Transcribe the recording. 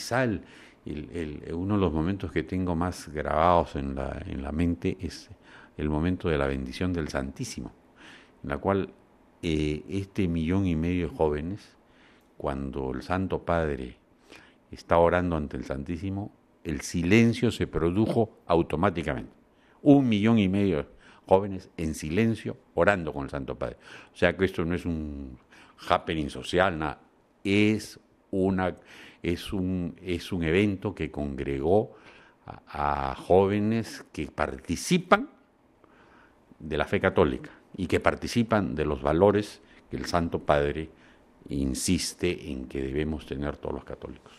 quizá uno de los momentos que tengo más grabados en la mente es el momento de la bendición del Santísimo, en la cual este 1,5 millones de jóvenes, cuando el Santo Padre está orando ante el Santísimo, el silencio se produjo automáticamente. 1,5 millones de jóvenes en silencio orando con el Santo Padre. O sea que esto no es un happening social, nada. Es un evento que congregó a jóvenes que participan de la fe católica y que participan de los valores que el Santo Padre insiste en que debemos tener todos los católicos.